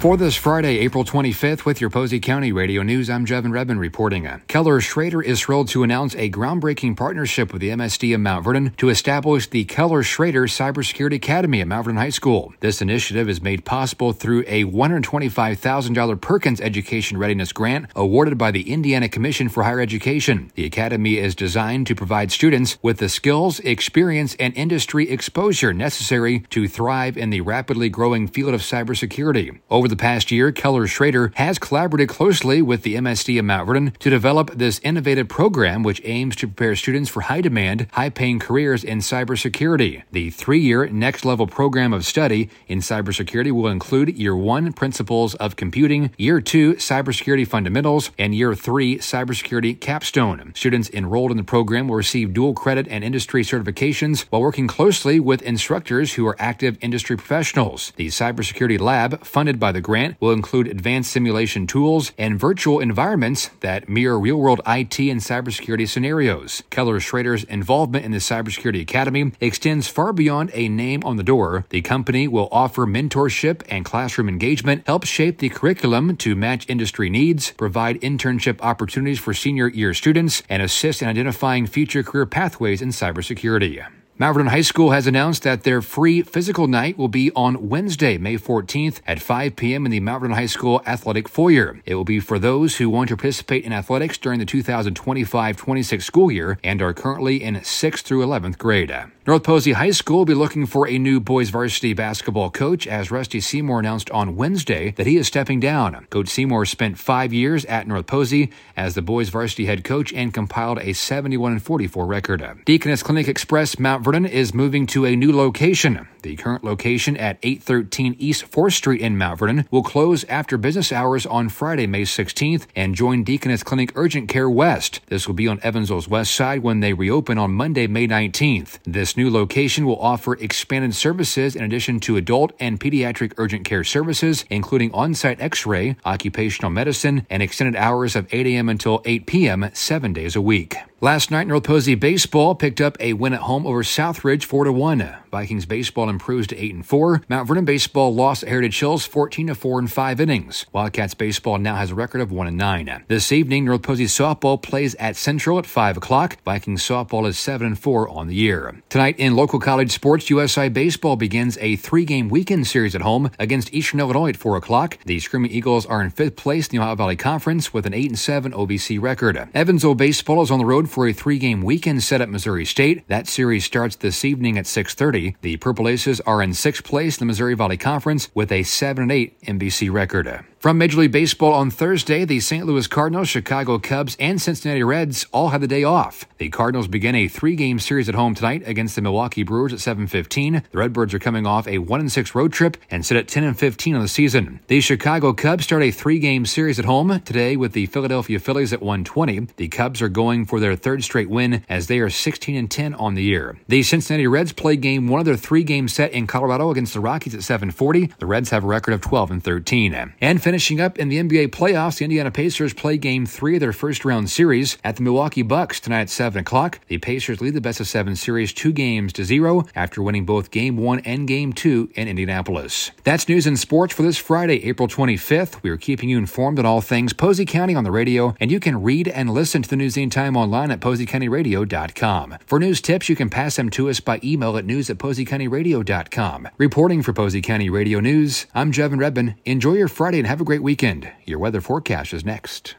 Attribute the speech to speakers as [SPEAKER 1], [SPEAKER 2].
[SPEAKER 1] For this Friday, April 25th, with your Posey County Radio News, I'm Jevin Redman reporting. Keller Schrader is thrilled to announce a groundbreaking partnership with the MSD of Mount Vernon to establish the Keller Schrader Cybersecurity Academy at Mount Vernon High School. This initiative is made possible through a $125,000 Perkins Education Readiness Grant awarded by the Indiana Commission for Higher Education. The academy is designed to provide students with the skills, experience, and industry exposure necessary to thrive in the rapidly growing field of cybersecurity. Over the past year, Keller Schrader has collaborated closely with the MSD of Mount Vernon to develop this innovative program, which aims to prepare students for high-demand, high-paying careers in cybersecurity. The 3-year next-level program of study in cybersecurity will include Year 1 Principles of Computing, Year 2 Cybersecurity Fundamentals, and Year 3 Cybersecurity Capstone. Students enrolled in the program will receive dual credit and industry certifications while working closely with instructors who are active industry professionals. The Cybersecurity Lab, funded by the grant, will include advanced simulation tools and virtual environments that mirror real-world IT and cybersecurity scenarios. Keller Schrader's involvement in the Cybersecurity Academy extends far beyond a name on the door. The company will offer mentorship and classroom engagement, help shape the curriculum to match industry needs, provide internship opportunities for senior year students, and assist in identifying future career pathways in cybersecurity. Mount Vernon High School has announced that their free physical night will be on Wednesday, May 14th at 5 p.m. in the Mount Vernon High School Athletic Foyer. It will be for those who want to participate in athletics during the 2025-26 school year and are currently in 6th through 11th grade. North Posey High School will be looking for a new boys varsity basketball coach as Rusty Seymour announced on Wednesday that he is stepping down. Coach Seymour spent 5 years at North Posey as the boys varsity head coach and compiled a 71-44 record. Deaconess Clinic Express Mount Vernon is moving to a new location. The current location at 813 East 4th Street in Mount Vernon will close after business hours on Friday, May 16th and join Deaconess Clinic Urgent Care West. This will be on Evansville's west side when they reopen on Monday, May 19th. This new location will offer expanded services in addition to adult and pediatric urgent care services, including on-site x-ray, occupational medicine, and extended hours of 8 a.m. until 8 p.m. 7 days a week. Last night, North Posey baseball picked up a win at home over Southridge 4-1. Vikings baseball improves to 8-4. Mount Vernon baseball lost at Heritage Hills 14-4 in 5 innings. Wildcats baseball now has a record of 1-9. This evening, North Posey softball plays at Central at 5 o'clock. Vikings softball is 7-4 on the year. Tonight in local college sports, USI baseball begins a 3-game weekend series at home against Eastern Illinois at 4 o'clock. The Screaming Eagles are in 5th place in the Ohio Valley Conference with an 8-7 OVC record. Evansville baseball is on the road for a 3-game weekend set at Missouri State. That series starts this evening at 6:30. The Purple Aces are in 6th place in the Missouri Valley Conference with a 7-8 MVC record. From Major League Baseball on Thursday, the St. Louis Cardinals, Chicago Cubs, and Cincinnati Reds all had the day off. The Cardinals begin a 3-game series at home tonight against the Milwaukee Brewers at 7:15. The Redbirds are coming off a 1-6 road trip and sit at 10-15 on the season. The Chicago Cubs start a 3-game series at home today with the Philadelphia Phillies at 1:20. The Cubs are going for their 3rd straight win as they are 16-10 on the year. The Cincinnati Reds play game 1 of their 3-game set in Colorado against the Rockies at 7:40. The Reds have a record of 12-13. And finishing up in the NBA playoffs, the Indiana Pacers play Game 3 of their first-round series at the Milwaukee Bucks tonight at 7 o'clock. The Pacers lead the best-of-7 series 2-0 after winning both Game 1 and Game 2 in Indianapolis. That's news and sports for this Friday, April 25th. We are keeping you informed on all things Posey County on the radio, and you can read and listen to the news anytime online at PoseyCountyRadio.com. For news tips, you can pass them to us by email at news@PoseyCountyRadio.com. Reporting for Posey County Radio News, I'm Jevin Redman. Enjoy your Friday and have a great weekend. Your weather forecast is next.